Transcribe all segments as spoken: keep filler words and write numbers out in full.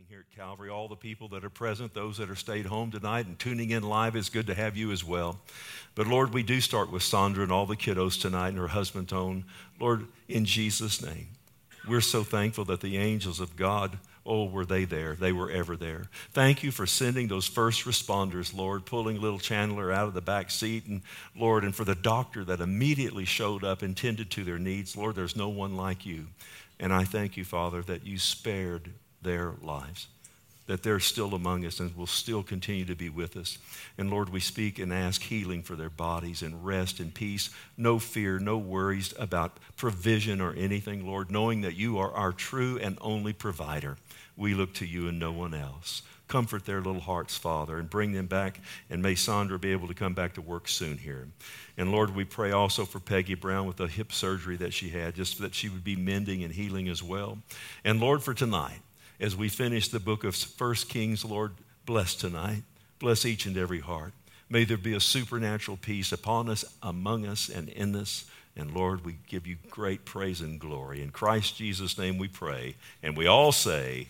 here at Calvary, all the people that are present, those that are stayed home tonight and tuning in live. It's good to have you as well. But Lord, we do start with Sandra and all the kiddos tonight and her husband Tone. Lord, in Jesus' name, we're so thankful that the angels of God, oh, were they there? They were ever there. Thank you for sending those first responders, Lord, pulling little Chandler out of the back seat, and Lord, and for the doctor that immediately showed up and tended to their needs. Lord, there's no one like you. And I thank you, Father, that you spared their lives, that they're still among us and will still continue to be with us. And Lord, we speak and ask healing for their bodies and rest and peace, no fear, no worries about provision or anything, Lord, knowing that you are our true and only provider. We look to you and no one else. Comfort their little hearts, Father, and bring them back, and may Sandra be able to come back to work soon here. And Lord, we pray also for Peggy Brown with the hip surgery that she had, just that she would be mending and healing as well. And Lord, for tonight, as we finish the book of First Kings, Lord, bless tonight. Bless each and every heart. May there be a supernatural peace upon us, among us, and in us. And Lord, we give you great praise and glory. In Christ Jesus' name we pray. And we all say,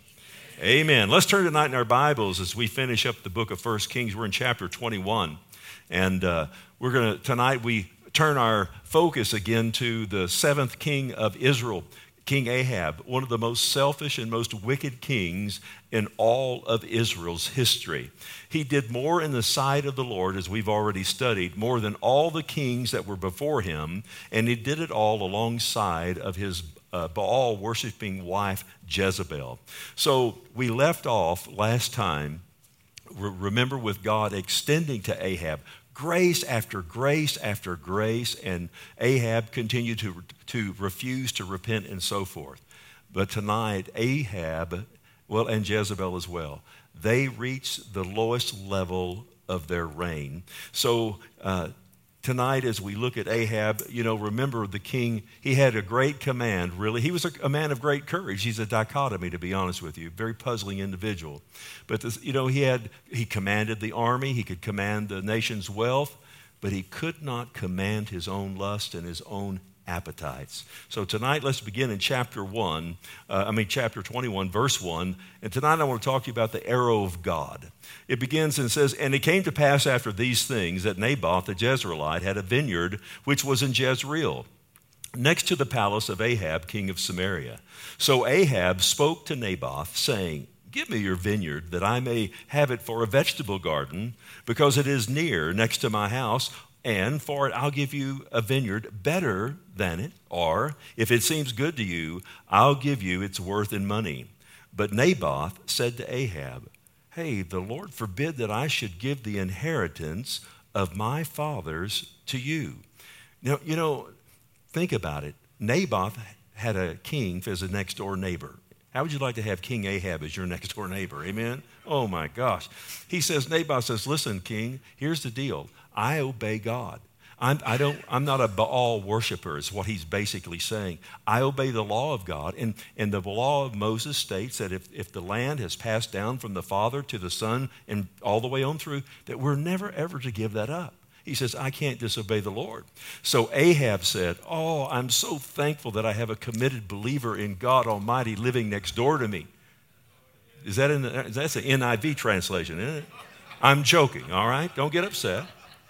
amen. Let's turn tonight in our Bibles as we finish up the book of First Kings. We're in chapter twenty-one. And uh, we're going to, tonight we turn our focus again to the seventh king of Israel, King Ahab, one of the most selfish and most wicked kings in all of Israel's history. He did more in the sight of the Lord, as we've already studied, more than all the kings that were before him, and he did it all alongside of his uh, Baal-worshiping wife, Jezebel. So we left off last time, re- remember, with God extending to Ahab grace after grace after grace, and Ahab continued to, to refuse to repent and so forth. But tonight, Ahab, well, and Jezebel as well, they reached the lowest level of their reign. So uh, tonight, as we look at Ahab, you know, remember the king, he had a great command, really. He was a, a man of great courage. He's a dichotomy, to be honest with you, very puzzling individual. But, this, you know, he had, he commanded the army, he could command the nation's wealth, but he could not command his own lust and his own appetites. So tonight, let's begin in chapter one, uh, I mean chapter twenty-one, verse one, and tonight I want to talk to you about the arrow of God. It begins and says, "And it came to pass after these things that Naboth the Jezreelite had a vineyard which was in Jezreel, next to the palace of Ahab, king of Samaria. So Ahab spoke to Naboth, saying, Give me your vineyard, that I may have it for a vegetable garden, because it is near, next to my house, and for it I'll give you a vineyard better than it, or if it seems good to you, I'll give you its worth in money. But Naboth said to Ahab, Hey, the Lord forbid that I should give the inheritance of my fathers to you. Now, you know, think about it. Naboth had a king as a next door neighbor. How would you like to have King Ahab as your next door neighbor? Amen? Oh my gosh. He says, Naboth says, listen, king, here's the deal. I obey God. I'm, I don't, I'm not a Baal worshiper is what he's basically saying. I obey the law of God. And, and the law of Moses states that if, if the land has passed down from the father to the son and all the way on through, that we're never ever to give that up. He says, I can't disobey the Lord. So Ahab said, oh, I'm so thankful that I have a committed believer in God Almighty living next door to me. Is that in the, that's an N I V translation, isn't it? I'm joking, all right? Don't get upset.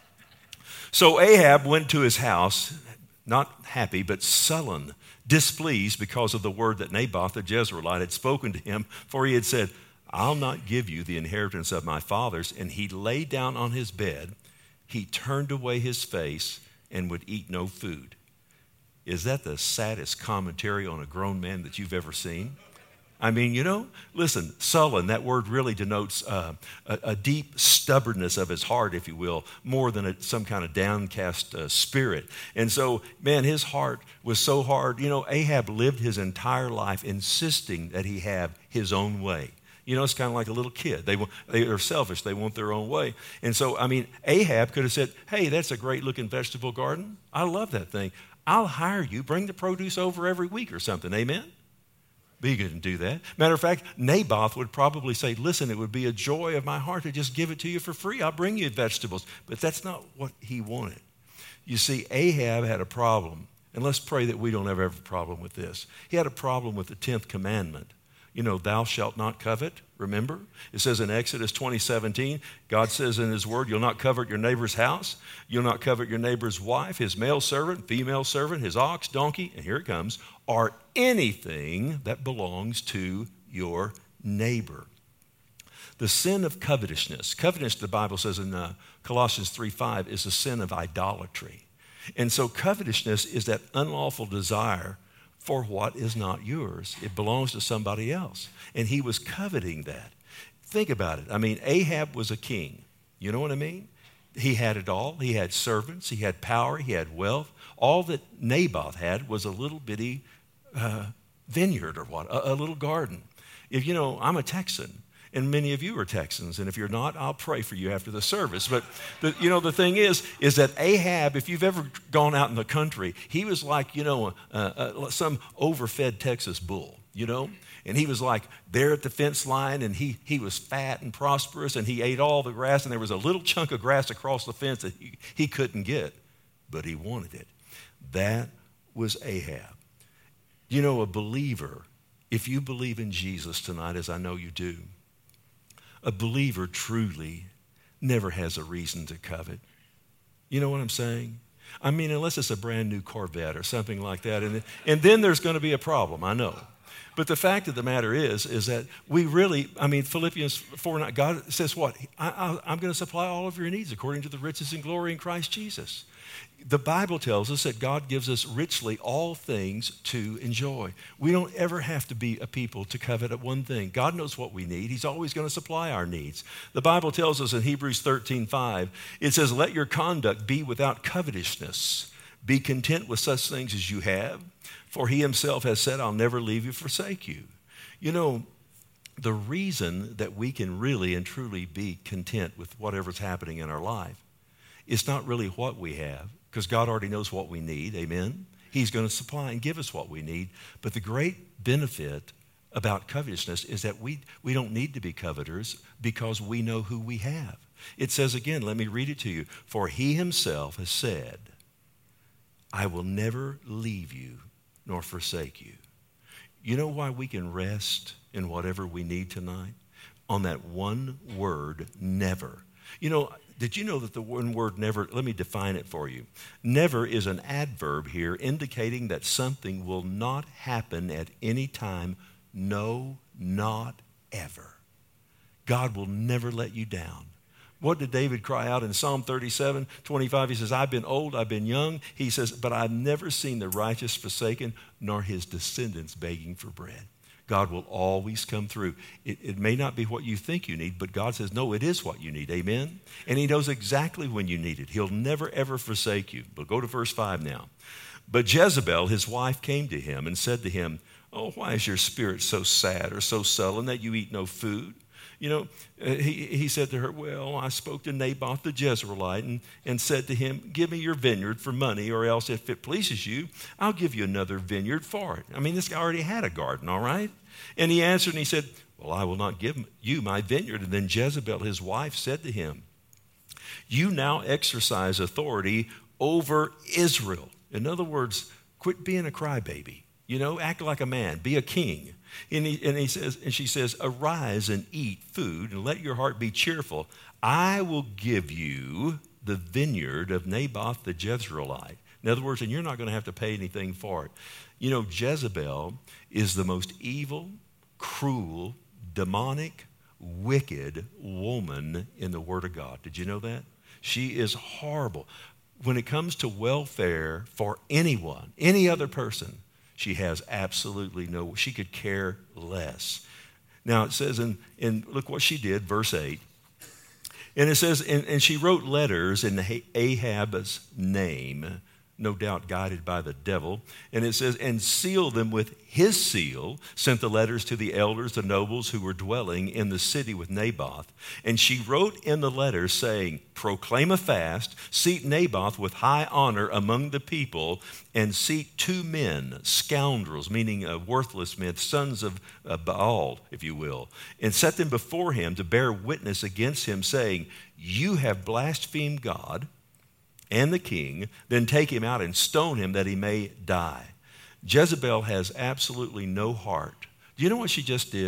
So Ahab went to his house, not happy, but sullen, displeased because of the word that Naboth the Jezreelite had spoken to him, for he had said, I'll not give you the inheritance of my fathers. And he lay down on his bed. He turned away his face and would eat no food. Is that the saddest commentary on a grown man that you've ever seen? I mean, you know, listen, sullen, that word really denotes uh, a, a deep stubbornness of his heart, if you will, more than a, some kind of downcast uh, spirit. And so, man, his heart was so hard. You know, Ahab lived his entire life insisting that he have his own way. You know, it's kind of like a little kid. They, they are selfish. They want their own way. And so, I mean, Ahab could have said, hey, that's a great-looking vegetable garden. I love that thing. I'll hire you. Bring the produce over every week or something. Amen? But he couldn't do that. Matter of fact, Naboth would probably say, listen, it would be a joy of my heart to just give it to you for free. I'll bring you vegetables. But that's not what he wanted. You see, Ahab had a problem. And let's pray that we don't ever have a problem with this. He had a problem with the tenth commandment. You know, thou shalt not covet. Remember? It says in Exodus twenty seventeen, God says in his word, you'll not covet your neighbor's house. You'll not covet your neighbor's wife, his male servant, female servant, his ox, donkey, and here it comes, or anything that belongs to your neighbor. The sin of covetousness. Covetousness, the Bible says in uh, Colossians three five, is a sin of idolatry. And so covetousness is that unlawful desire for what is not yours. It belongs to somebody else. And he was coveting that. Think about it. I mean, Ahab was a king. You know what I mean? He had it all. He had servants. He had power. He had wealth. All that Naboth had was a little bitty uh, vineyard or what, a, a little garden. If you know, I'm a Texan. And many of you are Texans, and if you're not, I'll pray for you after the service. But, the, you know, the thing is, is that Ahab, if you've ever gone out in the country, he was like, you know, uh, uh, some overfed Texas bull, you know? And he was like there at the fence line, and he, he was fat and prosperous, and he ate all the grass, and there was a little chunk of grass across the fence that he, he couldn't get, but he wanted it. That was Ahab. You know, a believer, if you believe in Jesus tonight, as I know you do, a believer truly never has a reason to covet. You know what I'm saying? I mean, unless it's a brand new Corvette or something like that, and, and then there's going to be a problem, I know. But the fact of the matter is, is that we really, I mean, Philippians four nine, God says what? I, I, I'm going to supply all of your needs according to the riches and glory in Christ Jesus. The Bible tells us that God gives us richly all things to enjoy. We don't ever have to be a people to covet at one thing. God knows what we need. He's always going to supply our needs. The Bible tells us in Hebrews thirteen five, it says, let your conduct be without covetousness. Be content with such things as you have, for he himself has said, I'll never leave you, forsake you. You know, the reason that we can really and truly be content with whatever's happening in our life, it's not really what we have, because God already knows what we need, amen? He's going to supply and give us what we need. But the great benefit about covetousness is that we, we don't need to be coveters because we know who we have. It says again, let me read it to you. For he himself has said, I will never leave you nor forsake you. You know why we can rest in whatever we need tonight? On that one word, never. You know, did you know that the one word never, let me define it for you. Never is an adverb here indicating that something will not happen at any time. No, not ever. God will never let you down. What did David cry out in Psalm thirty-seven twenty-five? He says, I've been old, I've been young. He says, but I've never seen the righteous forsaken, nor his descendants begging for bread. God will always come through. It, it may not be what you think you need, but God says, no, it is what you need. Amen? And he knows exactly when you need it. He'll never, ever forsake you. But go to verse five now. But Jezebel, his wife, came to him and said to him, oh, why is your spirit so sad or so sullen that you eat no food? You know, uh, he, he said to her, well, I spoke to Naboth the Jezreelite and, and said to him, give me your vineyard for money, or else if it pleases you, I'll give you another vineyard for it. I mean, this guy already had a garden, all right? And he answered and he said, well, I will not give you my vineyard. And then Jezebel, his wife, said to him, you now exercise authority over Israel. In other words, quit being a crybaby. You know, act like a man. Be a king. And he, and he says, and she says, arise and eat food and let your heart be cheerful. I will give you the vineyard of Naboth the Jezreelite. In other words, and you're not going to have to pay anything for it. You know, Jezebel is the most evil, cruel, demonic, wicked woman in the Word of God. Did you know that? She is horrible. When it comes to welfare for anyone, any other person, she has absolutely no, she could care less. Now it says, in, in look what she did, verse eight. And it says, and, and she wrote letters in Ahab's name, no doubt guided by the devil. And it says, and sealed them with his seal, sent the letters to the elders, the nobles who were dwelling in the city with Naboth. And she wrote in the letters saying, proclaim a fast, seat Naboth with high honor among the people, and seat two men, scoundrels, meaning uh, worthless men, sons of uh, Baal, if you will, and set them before him to bear witness against him, saying, you have blasphemed God and the king, then take him out and stone him that he may die. Jezebel has absolutely no heart. Do you know what she just did?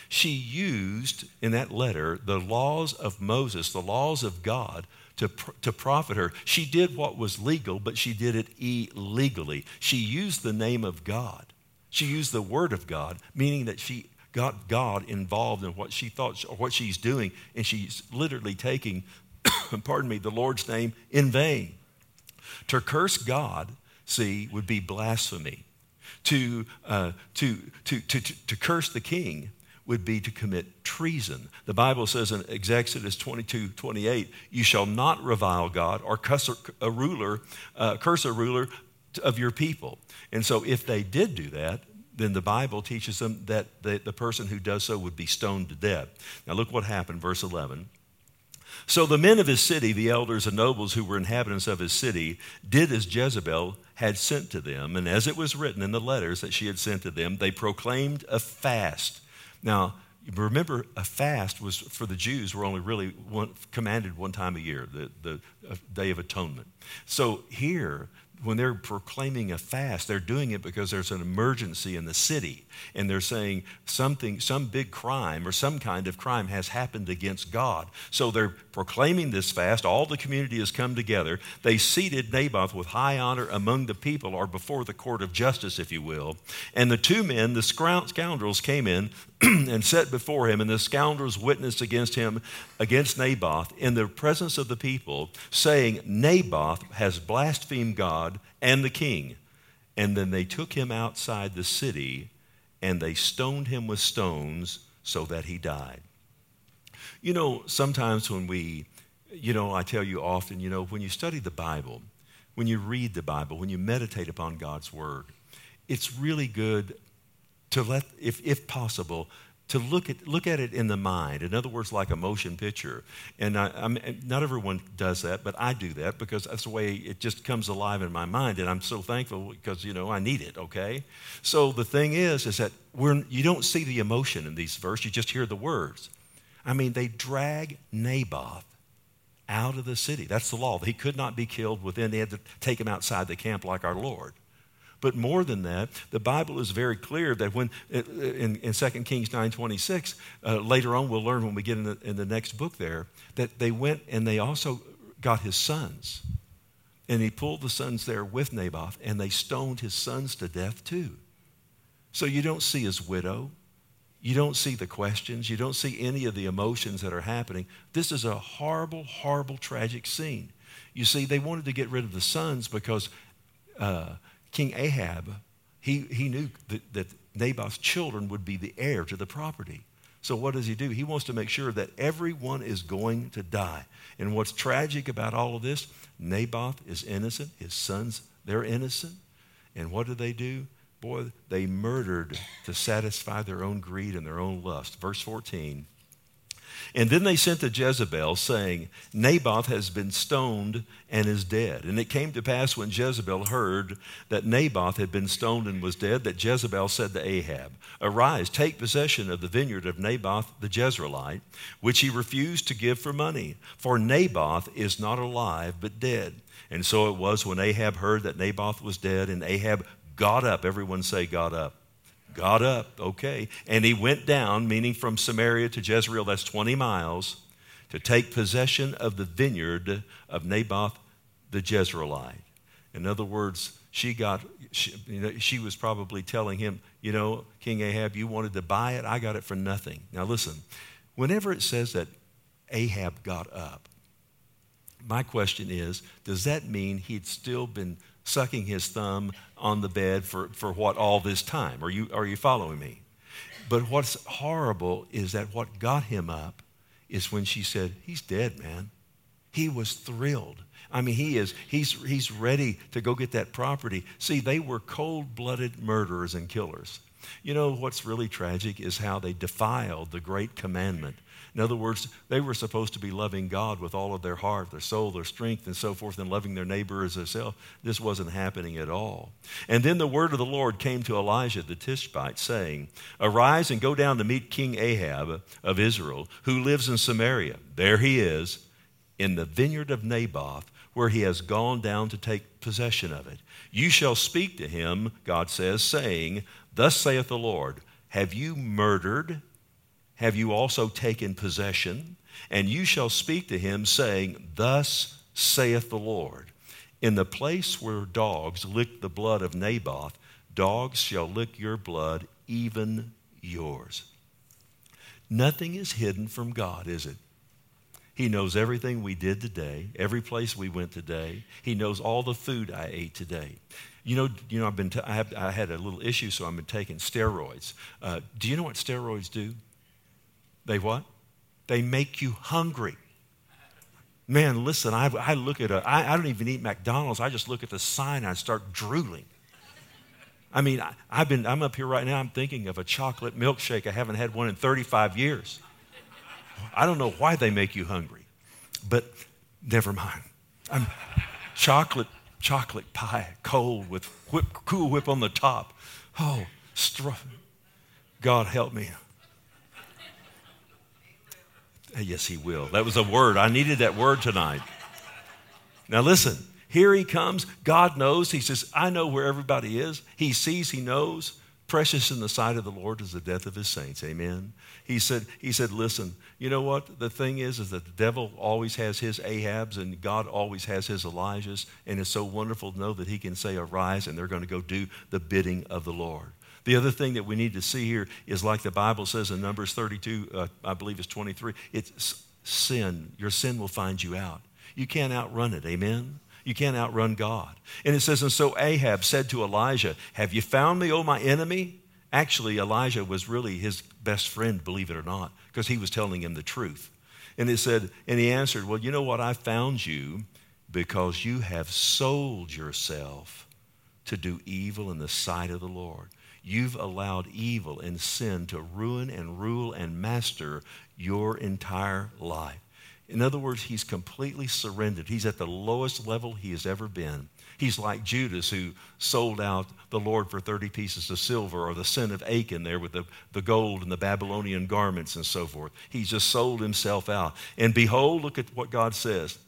She used, in that letter, the laws of Moses, the laws of God, to, to profit her. She did what was legal, but she did it illegally. She used the name of God. She used the word of God, meaning that she got God involved in what she thought, or what she's doing, and she's literally taking, pardon me, the Lord's name in vain. To curse God, see, would be blasphemy. To, uh, to, to, to, to, to curse the king would be to commit treason. The Bible says in Exodus twenty-two, twenty-eight, you shall not revile God or curse a ruler, uh, curse a ruler of your people. And so if they did do that, then the Bible teaches them that the, the person who does so would be stoned to death. Now look what happened, verse eleven. So the men of his city, the elders and nobles who were inhabitants of his city, did as Jezebel had sent to them. And as it was written in the letters that she had sent to them, they proclaimed a fast. Now, remember, a fast was for the Jews were only really one, commanded one time a year, the, the uh, Day of Atonement. So here, when they're proclaiming a fast, they're doing it because there's an emergency in the city. And they're saying something, some big crime or some kind of crime has happened against God. So they're proclaiming this fast. All the community has come together. They seated Naboth with high honor among the people, or before the court of justice, if you will. And the two men, the scoundrels, came in and sat before him. And the scoundrels witnessed against him, against Naboth, in the presence of the people, saying, Naboth has blasphemed God and the king. And then they took him outside the city, and they stoned him with stones so that he died. You know, sometimes when we, you know, I tell you often, you know, when you study the Bible, when you read the Bible, when you meditate upon God's word, it's really good to let, if, if possible, to look at look at it in the mind. In other words, like a motion picture. And I, I'm, not everyone does that, but I do that because that's the way it just comes alive in my mind. And I'm so thankful because, you know, I need it, okay? So the thing is, is that we're, you don't see the emotion in these verses. You just hear the words. I mean, they drag Naboth out of the city. That's the law. He could not be killed within. They had to take him outside the camp like our Lord. But more than that, the Bible is very clear that when, in, in Second Kings nine twenty-six, uh, later on we'll learn when we get in the, in the next book there, that they went and they also got his sons. And he pulled the sons there with Naboth, and they stoned his sons to death too. So you don't see his widow. You don't see the questions. You don't see any of the emotions that are happening. This is a horrible, horrible, tragic scene. You see, they wanted to get rid of the sons because uh, King Ahab, he, he knew that, that Naboth's children would be the heir to the property. So what does he do? He wants to make sure that everyone is going to die. And what's tragic about all of this, Naboth is innocent. His sons, they're innocent. And what do they do? Boy, they murdered to satisfy their own greed and their own lust. Verse fourteen. And then they sent to Jezebel, saying, Naboth has been stoned and is dead. And it came to pass when Jezebel heard that Naboth had been stoned and was dead, that Jezebel said to Ahab, Arise, take possession of the vineyard of Naboth the Jezreelite, which he refused to give for money. For Naboth is not alive, but dead. And so it was when Ahab heard that Naboth was dead, and Ahab got up. Everyone say, got up. Got up, okay. And he went down, meaning from Samaria to Jezreel, that's twenty miles, to take possession of the vineyard of Naboth the Jezreelite. In other words, she got, she, you know, she was probably telling him, you know, King Ahab, you wanted to buy it, I got it for nothing. Now listen, whenever it says that Ahab got up, my question is, does that mean he'd still been sucking his thumb on the bed for, for what, all this time? Are you, are you following me? But what's horrible is that what got him up is when she said, he's dead, man. He was thrilled. I mean, he is, he's, he's ready to go get that property. See, they were cold-blooded murderers and killers. You know, what's really tragic is how they defiled the great commandment. In other words, they were supposed to be loving God with all of their heart, their soul, their strength, and so forth, and loving their neighbor as themselves. This wasn't happening at all. And then the word of the Lord came to Elijah the Tishbite, saying, Arise and go down to meet King Ahab of Israel, who lives in Samaria. There he is, in the vineyard of Naboth, where he has gone down to take possession of it. You shall speak to him, God says, saying, Thus saith the Lord, have you murdered have you also taken possession? And you shall speak to him, saying, Thus saith the Lord, in the place where dogs licked the blood of Naboth, dogs shall lick your blood, even yours. Nothing is hidden from God, is it? He knows everything we did today, every place we went today. He knows all the food I ate today. You know, you know, I've been. T- I, have, I had a little issue, so I've been taking steroids. Uh, do you know what steroids do? They what? They make you hungry. Man, listen, I, I look at a. I, I don't even eat McDonald's. I just look at the sign and I start drooling. I mean, I, I've been. I'm up here right now. I'm thinking of a chocolate milkshake. I haven't had one in thirty-five years. I don't know why they make you hungry, but never mind. I'm chocolate, chocolate pie, cold with whip, Cool Whip on the top. Oh, str- God help me. Yes, he will. That was a word. I needed that word tonight. Now listen, here he comes. God knows. He says, I know where everybody is. He sees, he knows. Precious in the sight of the Lord is the death of his saints. Amen. He said, he said, listen, you know what? The thing is, is that the devil always has his Ahabs and God always has his Elijahs. And it's so wonderful to know that he can say, arise, and they're going to go do the bidding of the Lord. The other thing that we need to see here is like the Bible says in Numbers thirty-two, uh, I believe it's twenty-three, it's sin. Your sin will find you out. You can't outrun it. Amen. You can't outrun God. And it says, and so Ahab said to Elijah, have you found me, O my enemy? Actually, Elijah was really his best friend, believe it or not, because he was telling him the truth. And it said, and he answered, well, you know what? I found you because you have sold yourself to do evil in the sight of the Lord. You've allowed evil and sin to ruin and rule and master your entire life. In other words, he's completely surrendered. He's at the lowest level he has ever been. He's like Judas, who sold out the Lord for thirty pieces of silver, or the son of Achan there with the, the gold and the Babylonian garments and so forth. He's just sold himself out. And behold, look at what God says.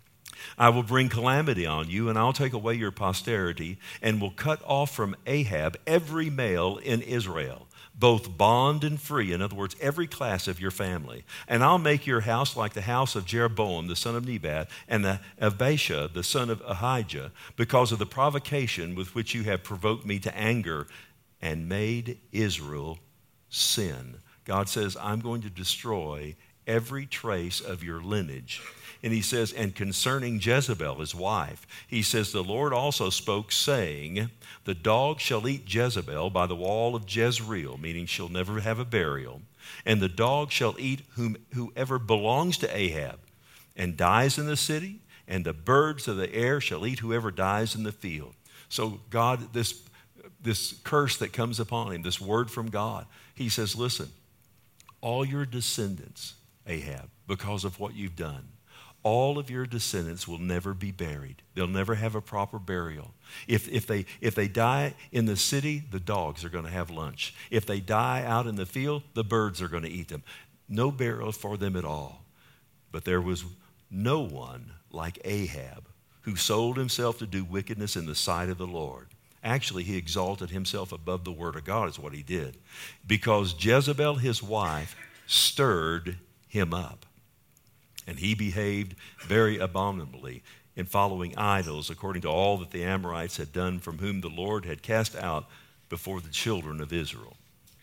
I will bring calamity on you, and I'll take away your posterity, and will cut off from Ahab every male in Israel, both bond and free, in other words, every class of your family. And I'll make your house like the house of Jeroboam, the son of Nebat, and the, of Baasha, the son of Ahijah, because of the provocation with which you have provoked me to anger and made Israel sin. God says, I'm going to destroy every trace of your lineage. And he says, and concerning Jezebel, his wife, he says, the Lord also spoke, saying, the dog shall eat Jezebel by the wall of Jezreel, meaning she'll never have a burial. And the dog shall eat whom, whoever belongs to Ahab and dies in the city, and the birds of the air shall eat whoever dies in the field. So God, this, this curse that comes upon him, this word from God, he says, listen, all your descendants, Ahab, because of what you've done, all of your descendants will never be buried. They'll never have a proper burial. If, if, they, if they die in the city, the dogs are going to have lunch. If they die out in the field, the birds are going to eat them. No burial for them at all. But there was no one like Ahab, who sold himself to do wickedness in the sight of the Lord. Actually, he exalted himself above the word of God is what he did. Because Jezebel, his wife, stirred him up. And he behaved very abominably in following idols, according to all that the Amorites had done, from whom the Lord had cast out before the children of Israel.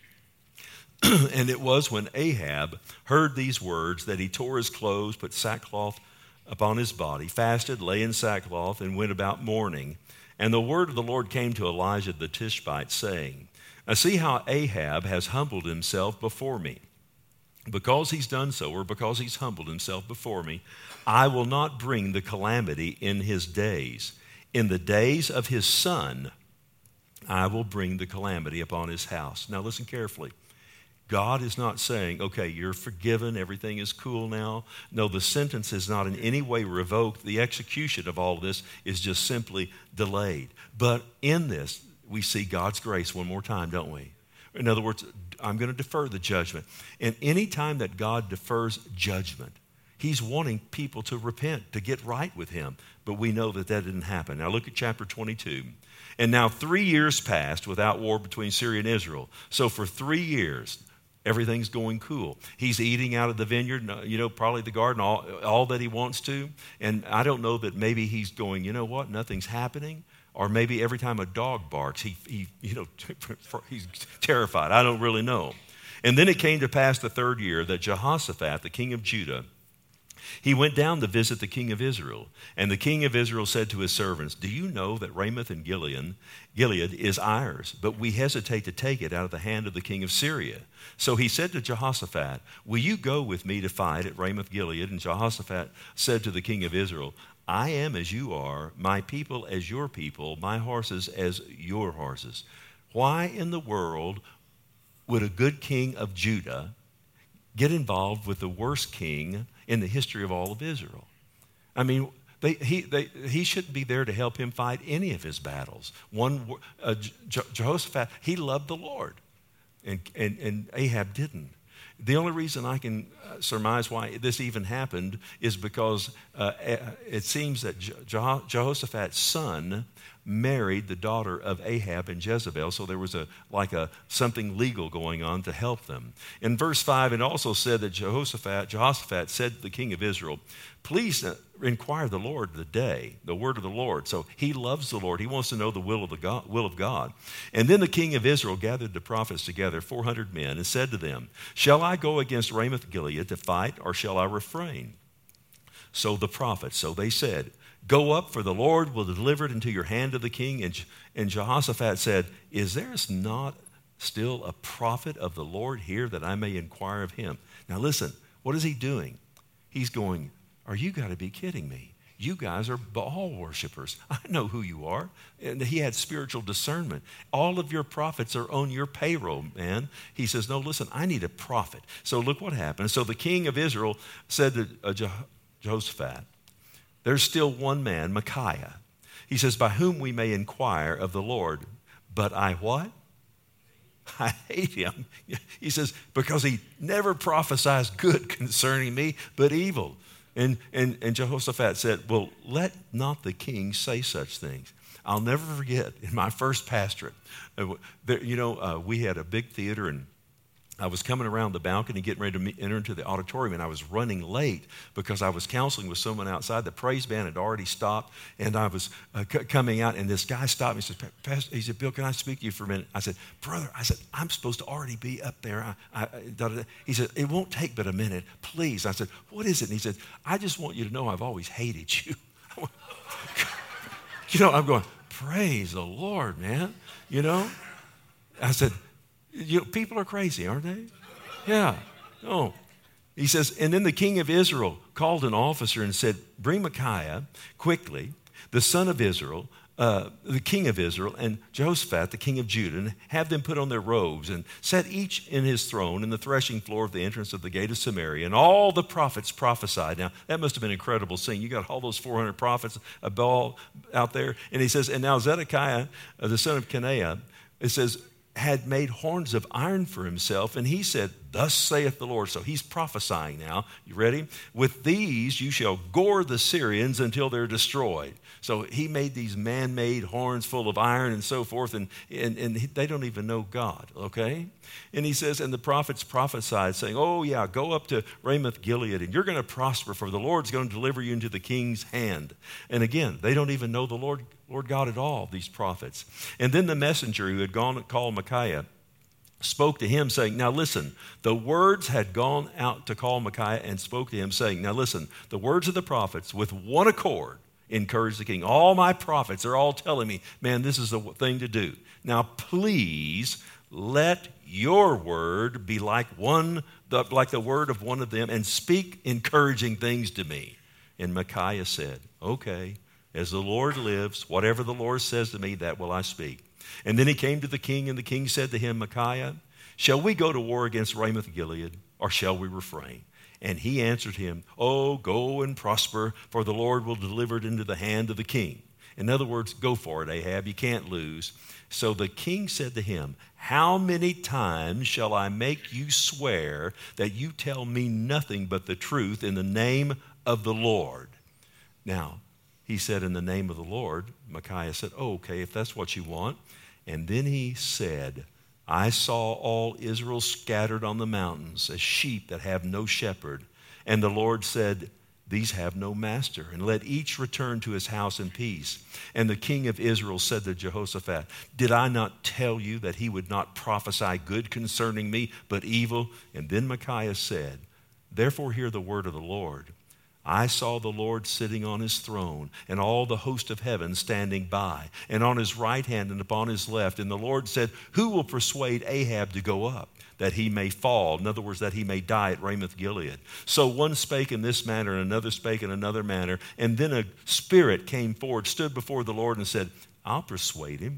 And it was when Ahab heard these words that he tore his clothes, put sackcloth upon his body, fasted, lay in sackcloth, and went about mourning. And the word of the Lord came to Elijah the Tishbite, saying, I see how Ahab has humbled himself before me. Because he's done so, or because he's humbled himself before me, I will not bring the calamity in his days. In the days of his son, I will bring the calamity upon his house. Now listen carefully. God is not saying, okay, you're forgiven, everything is cool now. No, the sentence is not in any way revoked. The execution of all this is just simply delayed. But in this, we see God's grace one more time, don't we? In other words, I'm going to defer the judgment. And any time that God defers judgment, he's wanting people to repent, to get right with him. But we know that that didn't happen. Now look at chapter twenty-two. And now three years passed without war between Syria and Israel. So for three years, Everything's going cool. He's eating out of the vineyard, you know, probably the garden, all, all that he wants to. And I don't know that maybe he's going, you know what, nothing's happening. Or maybe every time a dog barks, he, he you know, he's terrified. I don't really know. And then it came to pass the third year that Jehoshaphat, the king of Judah, he went down to visit the king of Israel. And the king of Israel said to his servants, do you know that Ramoth and Gilead, Gilead is ours, but we hesitate to take it out of the hand of the king of Syria? So he said to Jehoshaphat, will you go with me to fight at Ramoth Gilead? And Jehoshaphat said to the king of Israel, I am as you are, my people as your people, my horses as your horses. Why in the world would a good king of Judah get involved with the worst king in the history of all of Israel? I mean, they, he, they, he shouldn't be there to help him fight any of his battles. One, uh, Je- Jehoshaphat, he loved the Lord, and, and, and Ahab didn't. The only reason I can surmise why this even happened is because uh, it seems that Je- Jehoshaphat's son married the daughter of Ahab and Jezebel, so there was a like a something legal going on to help them. In verse five, it also said that Jehoshaphat, Jehoshaphat said to the king of Israel, please inquire the Lord the day, the word of the Lord. So he loves the Lord. He wants to know the will of the God, will of God. And then the king of Israel gathered the prophets together, four hundred men, and said to them, shall I go against Ramoth Gilead to fight, or shall I refrain? So the prophets, so they said, go up, for the Lord will deliver it into your hand of the king. And, and Jehoshaphat said, is there not still a prophet of the Lord here that I may inquire of him? Now listen, what is he doing? He's going, are you got to be kidding me? You guys are Baal worshipers. I know who you are. And he had spiritual discernment. All of your prophets are on your payroll, man. He says, no, listen, I need a prophet. So look what happened. So the king of Israel said to uh, Je- Jehoshaphat, there's still one man, Micaiah. He says, by whom we may inquire of the Lord. But I what? I hate him. He says, because he never prophesies good concerning me, but evil. And, and, and Jehoshaphat said, well, let not the king say such things. I'll never forget, in my first pastorate, uh, there, you know, uh, we had a big theater, and I was coming around the balcony getting ready to meet, enter into the auditorium, and I was running late because I was counseling with someone outside. The praise band had already stopped, and I was uh, c- coming out, and this guy stopped me and said, Pastor, he said, Bill, can I speak to you for a minute? I said, brother, I said, I'm supposed to already be up there. I, I, da, da, da. He said, it won't take but a minute, please. I said, what is it? And he said, I just want you to know I've always hated you. You know, I'm going, praise the Lord, man. You know? I said, you know, people are crazy, aren't they? Yeah. Oh. He says, and then the king of Israel called an officer and said, bring Micaiah quickly, the son of Israel, uh, the king of Israel, and Jehoshaphat, the king of Judah, and have them put on their robes and set each in his throne in the threshing floor of the entrance of the gate of Samaria. And all the prophets prophesied. Now, that must have been an incredible scene. You got all those four hundred prophets, a Baal out there. And he says, and now Zedekiah, uh, the son of Kenaiah, it says, had made horns of iron for himself, and he said, thus saith the Lord. So he's prophesying now. You ready? With these you shall gore the Syrians until they're destroyed. So he made these man-made horns full of iron and so forth, and, and, and they don't even know God, okay? And he says, and the prophets prophesied, saying, oh yeah, go up to Ramoth Gilead, and you're going to prosper, for the Lord's going to deliver you into the king's hand. And again, they don't even know the Lord Lord God at all, these prophets. And then the messenger who had gone to call Micaiah spoke to him, saying, now listen, the words had gone out to call Micaiah and spoke to him, saying, now listen, the words of the prophets with one accord encouraged the king. All my prophets are all telling me, man, this is the thing to do. Now please let your word be like one, the, like the word of one of them, and speak encouraging things to me. And Micaiah said, okay, as the Lord lives, whatever the Lord says to me, that will I speak. And then he came to the king, and the king said to him, Micaiah, shall we go to war against Ramoth Gilead, or shall we refrain? And he answered him, oh, go and prosper, for the Lord will deliver it into the hand of the king. In other words, go for it, Ahab, you can't lose. So the king said to him, how many times shall I make you swear that you tell me nothing but the truth in the name of the Lord? Now, he said, in the name of the Lord. Micaiah said, oh, okay, if that's what you want. And then he said, I saw all Israel scattered on the mountains as sheep that have no shepherd. And the Lord said, these have no master, and let each return to his house in peace. And the king of Israel said to Jehoshaphat, did I not tell you that he would not prophesy good concerning me, but evil? And then Micaiah said, therefore hear the word of the Lord. I saw the Lord sitting on his throne, and all the host of heaven standing by, and on his right hand and upon his left. And the Lord said, who will persuade Ahab to go up, that he may fall? In other words, that he may die at Ramoth Gilead. So one spake in this manner, and another spake in another manner. And then a spirit came forward, stood before the Lord, and said, I'll persuade him.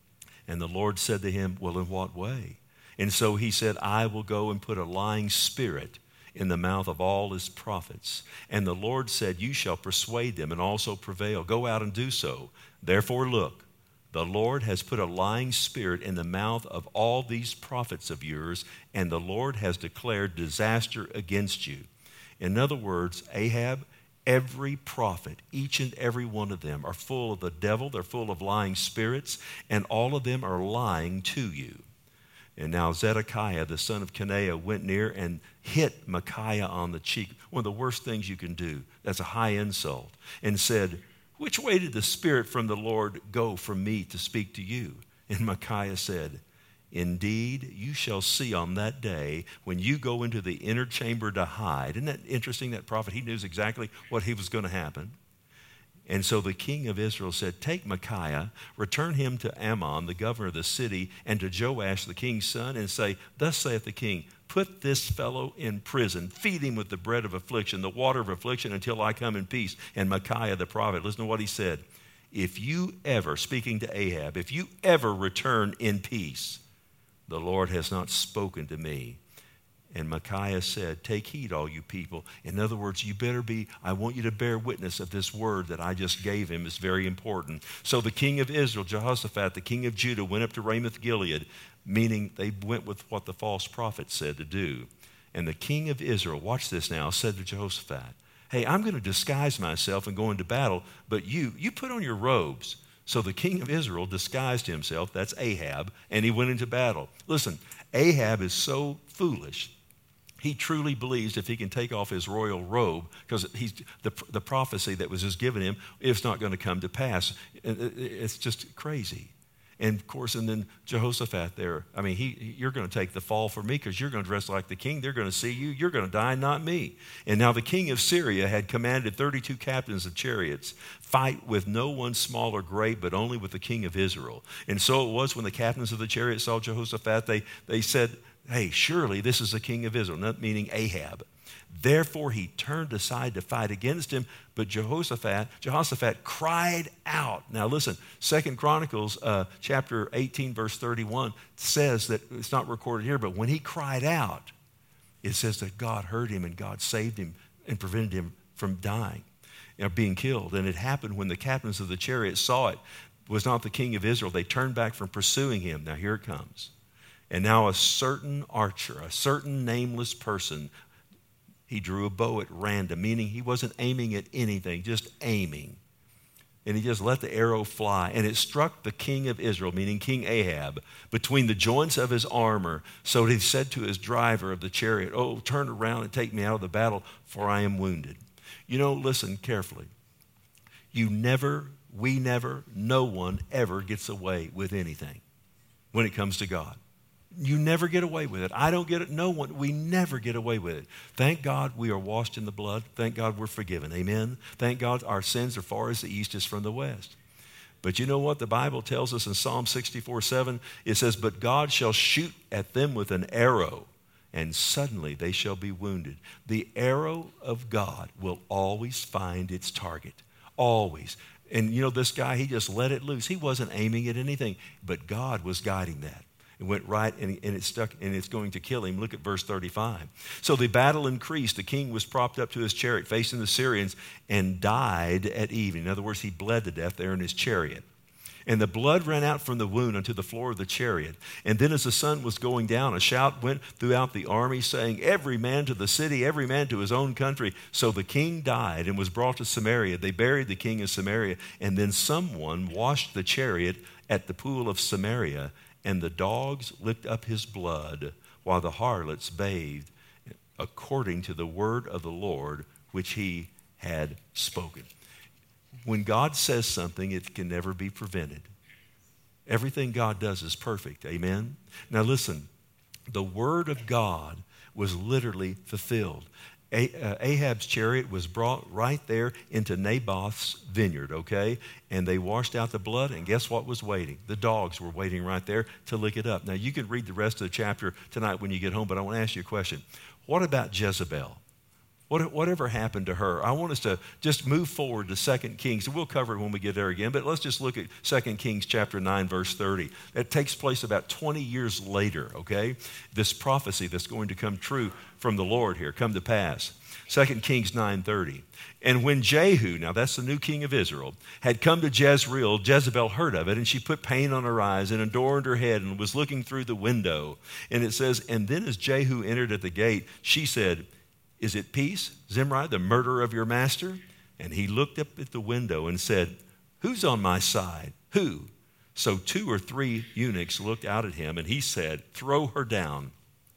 And the Lord said to him, well, in what way? And so he said, I will go and put a lying spirit in the mouth of all his prophets. And the Lord said, you shall persuade them and also prevail. Go out and do so. Therefore, look, the Lord has put a lying spirit in the mouth of all these prophets of yours, and the Lord has declared disaster against you. In other words, Ahab, every prophet, each and every one of them are full of the devil. They're full of lying spirits, and all of them are lying to you. And now Zedekiah, the son of Kenaiah, went near and hit Micaiah on the cheek, one of the worst things you can do. That's a high insult. And said, which way did the Spirit from the Lord go from me to speak to you? And Micaiah said, indeed, you shall see on that day when you go into the inner chamber to hide. Isn't that interesting, that prophet? He knew exactly what he was going to happen. And so the king of Israel said, take Micaiah, return him to Ammon, the governor of the city, and to Joash, the king's son, and say, thus saith the king, put this fellow in prison, feed him with the bread of affliction, the water of affliction, until I come in peace. And Micaiah the prophet, listen to what he said. If you ever, speaking to Ahab, if you ever return in peace, the Lord has not spoken to me. And Micaiah said, take heed, all you people. In other words, you better be, I want you to bear witness of this word that I just gave him. It's very important. So the king of Israel, Jehoshaphat, the king of Judah, went up to Ramoth Gilead, meaning they went with what the false prophet said to do. And the king of Israel, watch this now, said to Jehoshaphat, hey, I'm going to disguise myself and go into battle, but you, you put on your robes. So the king of Israel disguised himself, that's Ahab, and he went into battle. Listen, Ahab is so foolish. He truly believes if he can take off his royal robe, because he's, the, the prophecy that was just given him, it's not going to come to pass. It's just crazy. And of course, and then Jehoshaphat there, I mean, he, you're going to take the fall for me because you're going to dress like the king. They're going to see you. You're going to die, not me. And now the king of Syria had commanded thirty-two captains of chariots, fight with no one small or great, but only with the king of Israel. And so it was when the captains of the chariots saw Jehoshaphat, they, they said, hey, surely this is the king of Israel, not meaning Ahab. Therefore he turned aside to fight against him, but Jehoshaphat, Jehoshaphat cried out. Now listen, Second Chronicles uh, chapter eighteen, verse thirty-one says that, it's not recorded here, but when he cried out, it says that God heard him and God saved him and prevented him from dying, you know, being killed. And it happened when the captains of the chariots saw it. It was not the king of Israel. They turned back from pursuing him. Now here it comes. And now a certain archer, a certain nameless person, he drew a bow at random, meaning he wasn't aiming at anything, just aiming. And he just let the arrow fly. And it struck the king of Israel, meaning King Ahab, between the joints of his armor. So he said to his driver of the chariot, oh, turn around and take me out of the battle, for I am wounded. You know, listen carefully. You never, we never, no one ever gets away with anything when it comes to God. You never get away with it. I don't get it. No one. We never get away with it. Thank God we are washed in the blood. Thank God we're forgiven. Amen. Thank God our sins are far as the east is from the west. But you know what the Bible tells us in Psalm sixty-four seven? It says, but God shall shoot at them with an arrow, and suddenly they shall be wounded. The arrow of God will always find its target. Always. And you know, this guy, he just let it loose. He wasn't aiming at anything, but God was guiding that. It went right, and, and it stuck, and it's going to kill him. Look at verse thirty-five. So the battle increased. The king was propped up to his chariot, facing the Syrians, and died at evening. In other words, he bled to death there in his chariot. And the blood ran out from the wound unto the floor of the chariot. And then as the sun was going down, a shout went throughout the army, saying, every man to the city, every man to his own country. So the king died and was brought to Samaria. They buried the king in Samaria. And then someone washed the chariot at the pool of Samaria, and the dogs licked up his blood, while the harlots bathed, according to the word of the Lord, which he had spoken. When God says something, it can never be prevented. Everything God does is perfect. Amen? Now listen, the word of God was literally fulfilled. Ahab's chariot was brought right there into Naboth's vineyard, okay? And they washed out the blood, and guess what was waiting? The dogs were waiting right there to lick it up. Now, you can read the rest of the chapter tonight when you get home, but I want to ask you a question. What about Jezebel? What, whatever happened to her? I want us to just move forward to Second Kings. We'll cover it when we get there again, but let's just look at Second Kings chapter nine, verse thirty. It takes place about twenty years later, okay? This prophecy that's going to come true from the Lord here, come to pass. Second Kings nine thirty. And when Jehu, now that's the new king of Israel, had come to Jezreel, Jezebel heard of it, and she put paint on her eyes and adorned her head and was looking through the window. And it says, and then as Jehu entered at the gate, she said, is it peace, Zimri, the murderer of your master? And he looked up at the window and said, who's on my side? Who? So two or three eunuchs looked out at him, and he said, throw her down.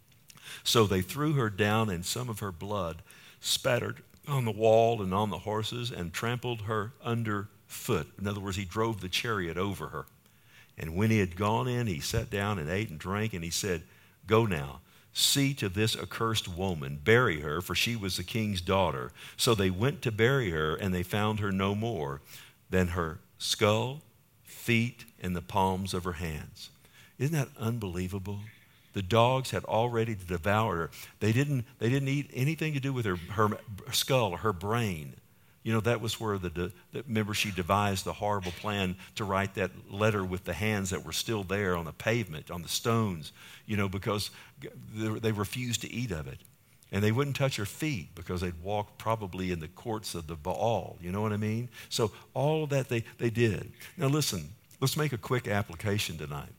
So they threw her down, and some of her blood spattered on the wall and on the horses and trampled her underfoot. In other words, he drove the chariot over her. And when he had gone in, he sat down and ate and drank, and he said, go now. See to this accursed woman, bury her, for she was the king's daughter. So they went to bury her, and they found her no more than her skull, feet, and the palms of her hands. Isn't that unbelievable? The dogs had already devoured her. They didn't, they didn't eat anything to do with her, her skull or her brain. You know, that was where, the, the remember, she devised the horrible plan to write that letter with the hands that were still there on the pavement, on the stones, you know, because they refused to eat of it. And they wouldn't touch her feet because they'd walk probably in the courts of the Baal. You know what I mean? So all of that they, they did. Now listen, let's make a quick application tonight.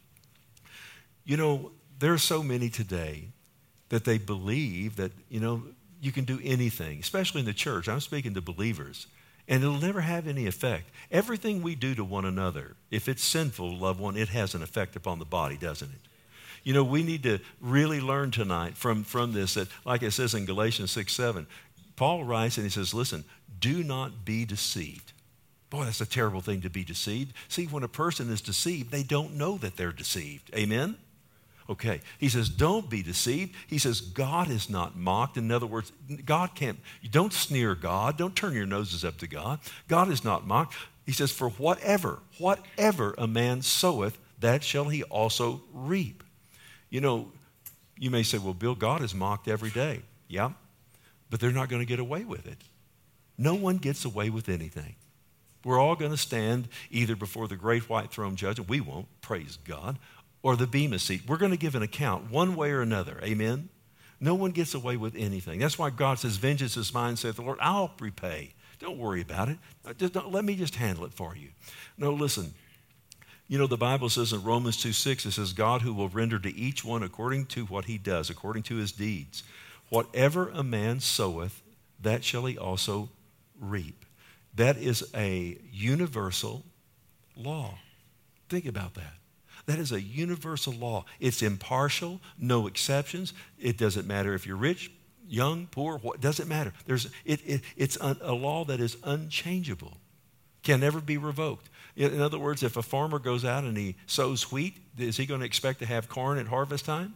You know, there are so many today that they believe that, you know, you can do anything, especially in the church. I'm speaking to believers. And it'll never have any effect. Everything we do to one another, if it's sinful, loved one, it has an effect upon the body, doesn't it? You know, we need to really learn tonight from, from this that, like it says in Galatians six seven, Paul writes and he says, listen, do not be deceived. Boy, that's a terrible thing to be deceived. See, when a person is deceived, they don't know that they're deceived. Amen? Okay, he says, don't be deceived. He says, God is not mocked. In other words, God can't, don't sneer God. Don't turn your noses up to God. God is not mocked. He says, for whatever, whatever a man soweth, that shall he also reap. You know, you may say, well, Bill, God is mocked every day. Yeah, but they're not going to get away with it. No one gets away with anything. We're all going to stand either before the great white throne judgment. We won't, praise God. Or the bema seat. We're going to give an account one way or another. Amen? No one gets away with anything. That's why God says, vengeance is mine, saith the Lord. I'll repay. Don't worry about it. Just don't, let me just handle it for you. No, listen. You know, the Bible says in Romans two six, it says, God who will render to each one according to what he does, according to his deeds. Whatever a man soweth, that shall he also reap. That is a universal law. Think about that. That is a universal law. It's impartial, no exceptions. It doesn't matter if you're rich, young, poor, what doesn't matter. There's, it, it, it's a, a law that is unchangeable, can never be revoked. In other words, if a farmer goes out and he sows wheat, is he going to expect to have corn at harvest time?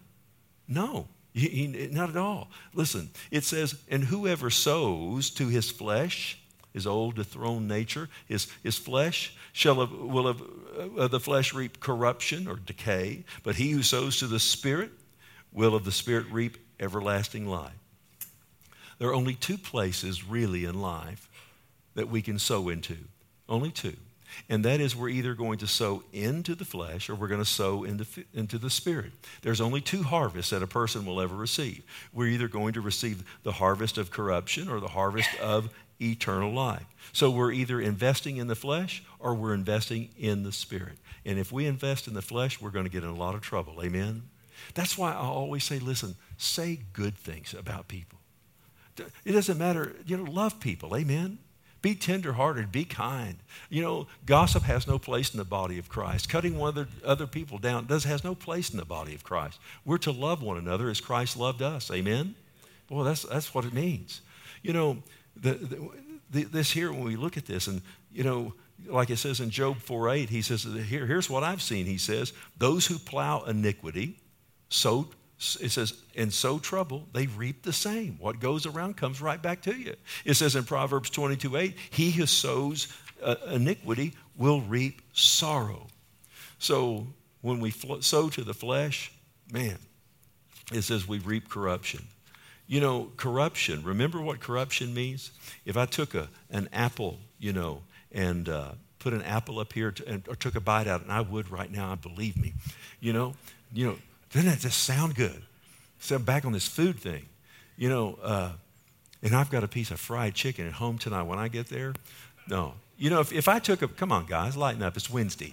No, he, he, not at all. Listen, it says, and whoever sows to his flesh, his old dethroned nature, his, his flesh shall have, will have, uh, the flesh reap corruption or decay, but he who sows to the Spirit will of the Spirit reap everlasting life. There are only two places really in life that we can sow into, only two. And that is we're either going to sow into the flesh or we're going to sow into, into the Spirit. There's only two harvests that a person will ever receive. We're either going to receive the harvest of corruption or the harvest of eternal life. So we're either investing in the flesh or we're investing in the Spirit. And if we invest in the flesh, we're going to get in a lot of trouble. Amen? That's why I always say, listen, say good things about people. It doesn't matter, you know, love people. Amen? Be tenderhearted. Be kind. You know, gossip has no place in the body of Christ. Cutting one other, other people down does has no place in the body of Christ. We're to love one another as Christ loved us. Amen? Boy, that's, that's what it means. You know, the, the, the, this here, when we look at this, and, you know, like it says in Job four eight, he says, here, here's what I've seen. He says, those who plow iniquity, sow it says, and sow trouble, they reap the same. What goes around comes right back to you. It says in Proverbs twenty-two eight, he who sows uh, iniquity will reap sorrow. So when we fl- sow to the flesh, man, it says we reap corruption. You know, corruption, remember what corruption means? If I took a, an apple, you know, and uh, put an apple up here to, and, or took a bite out, and I would right now, believe me, you know, you know, doesn't that just sound good? So I'm back on this food thing, you know, uh, and I've got a piece of fried chicken at home tonight when I get there. No. You know, if, if I took a, come on guys, lighten up, it's Wednesday.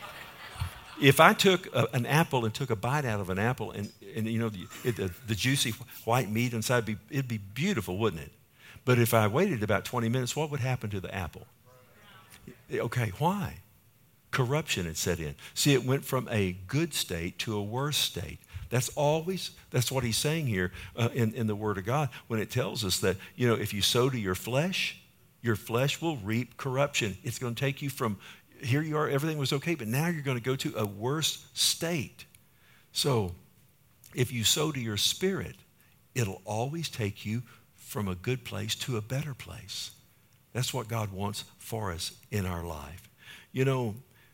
If I took a, an apple and took a bite out of an apple and, and you know, the, it, the, the juicy white meat inside, be, it'd be beautiful, wouldn't it? But if I waited about twenty minutes, what would happen to the apple? Okay, why? Corruption had set in. See, it went from a good state to a worse state. That's always, that's what he's saying here uh, in, in the Word of God when it tells us that, you know, if you sow to your flesh, your flesh will reap corruption. It's going to take you from, here you are, everything was okay, but now you're going to go to a worse state. So if you sow to your spirit, it'll always take you from a good place to a better place. That's what God wants for us in our life. You know,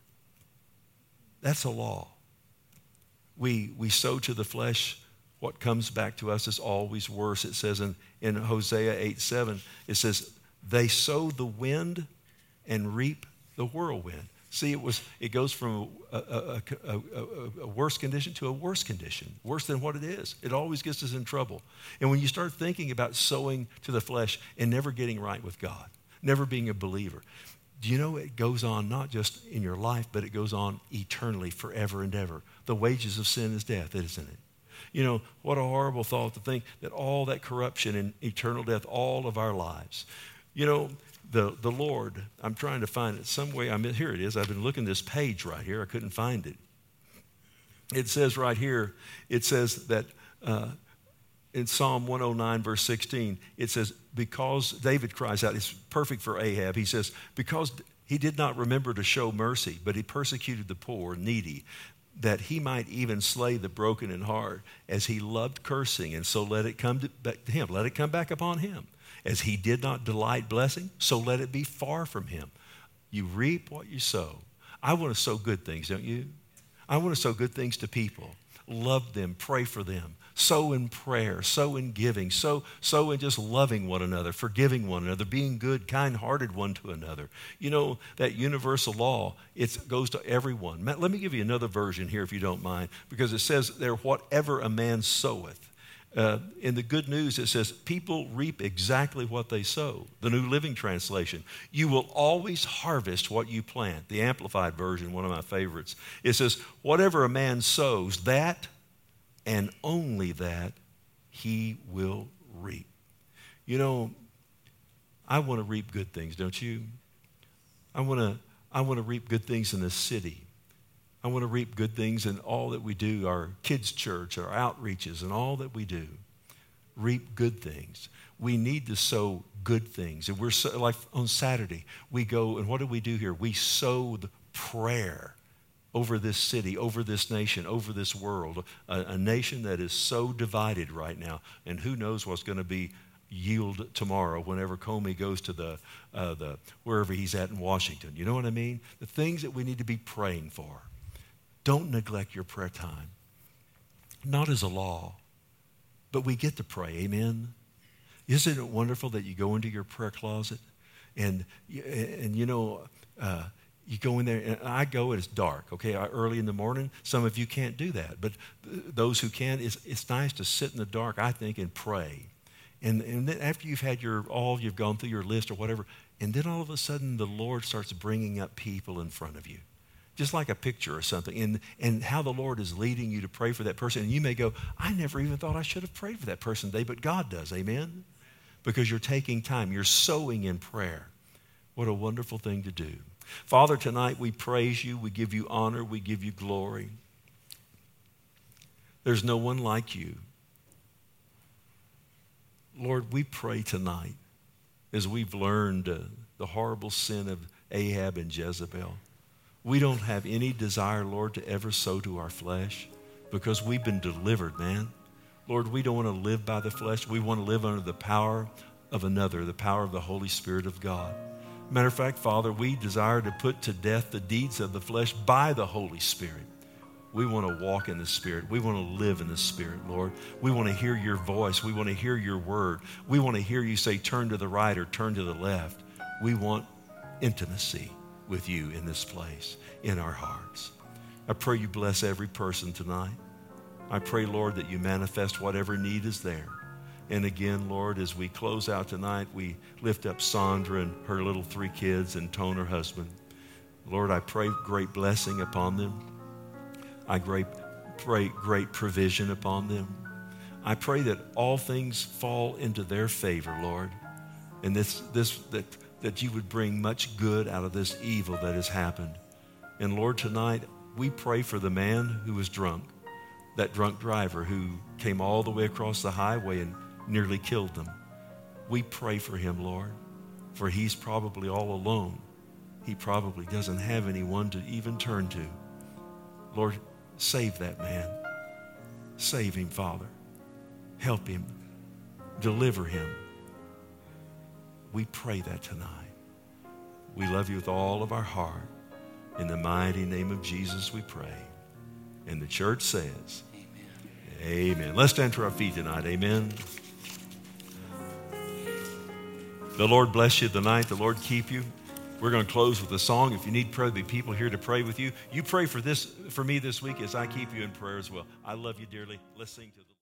that's a law. We we sow to the flesh, what comes back to us is always worse. It says in, in Hosea eight seven, it says, they sow the wind and reap the whirlwind. See, it was it goes from a, a, a, a, a worse condition to a worse condition, worse than what it is. It always gets us in trouble. And when you start thinking about sowing to the flesh and never getting right with God, never being a believer, do you know it goes on not just in your life, but it goes on eternally, forever and ever. The wages of sin is death, isn't it? You know, what a horrible thought to think that all that corruption and eternal death, all of our lives. You know, the, the Lord, I'm trying to find it some way. I mean, here it is. I've been looking this page right here. I couldn't find it. It says right here, it says that uh, in Psalm one oh nine, verse sixteen, it says, because David cries out, it's perfect for Ahab. He says, because he did not remember to show mercy, but he persecuted the poor, needy, that he might even slay the broken in heart, as he loved cursing, and so let it come to, back to him. Let it come back upon him. As he did not delight blessing, so let it be far from him. You reap what you sow. I want to sow good things, don't you? I want to sow good things to people. Love them, pray for them. Sow in prayer, sow in giving, sow, sow in just loving one another, forgiving one another, being good, kind-hearted one to another. You know, that universal law, it goes to everyone. Matt, let me give you another version here if you don't mind, because it says there, whatever a man soweth. Uh, in the Good News, it says, people reap exactly what they sow. The New Living Translation. You will always harvest what you plant. The Amplified Version, one of my favorites. It says, whatever a man sows, that and only that he will reap. You know, I want to reap good things, don't you? I want to, I want to reap good things in this city. I want to reap good things in all that we do, our kids' church, our outreaches, and all that we do. Reap good things. We need to sow good things. And we're so, like on Saturday, we go, and what do we do here? We sow the prayer over this city, over this nation, over this world, a, a nation that is so divided right now. And who knows what's going to be yield tomorrow whenever Comey goes to the, uh, the wherever he's at in Washington. You know what I mean? The things that we need to be praying for. Don't neglect your prayer time. Not as a law, but we get to pray. Amen? Isn't it wonderful that you go into your prayer closet and, and you know, uh, you go in there, and I go and it's dark, okay, early in the morning. Some of you can't do that, but those who can, it's, it's nice to sit in the dark, I think, and pray. And, and then after you've had your, all, you've gone through your list or whatever, and then all of a sudden the Lord starts bringing up people in front of you. Just like a picture or something, and, and how the Lord is leading you to pray for that person. And you may go, I never even thought I should have prayed for that person today, but God does, amen? Because you're taking time, you're sowing in prayer. What a wonderful thing to do. Father, tonight we praise you, we give you honor, we give you glory. There's no one like you. Lord, we pray tonight as we've learned uh, the horrible sin of Ahab and Jezebel. We don't have any desire, Lord, to ever sow to our flesh because we've been delivered, man. Lord, we don't want to live by the flesh. We want to live under the power of another, the power of the Holy Spirit of God. Matter of fact, Father, we desire to put to death the deeds of the flesh by the Holy Spirit. We want to walk in the Spirit. We want to live in the Spirit, Lord. We want to hear your voice. We want to hear your word. We want to hear you say, turn to the right or turn to the left. We want intimacy with you in this place, in our hearts. I pray you bless every person tonight. I pray, Lord, that you manifest whatever need is there. And again, Lord, as we close out tonight, we lift up Sandra and her little three kids and Tone, her husband. Lord, I pray great blessing upon them. I pray great, great provision upon them. I pray that all things fall into their favor, Lord, and this, this, that, that you would bring much good out of this evil that has happened. And Lord, tonight, we pray for the man who was drunk, that drunk driver who came all the way across the highway and nearly killed them. We pray for him, Lord, for he's probably all alone. He probably doesn't have anyone to even turn to. Lord, save that man. Save him, Father. Help him. Deliver him. We pray that tonight. We love you with all of our heart. In the mighty name of Jesus we pray. And the church says, amen. Amen. Let's stand to our feet tonight. Amen. The Lord bless you tonight. The Lord keep you. We're going to close with a song. If you need prayer, there'll be people here to pray with you. You pray for this for me this week as I keep you in prayer as well. I love you dearly. Let's sing to the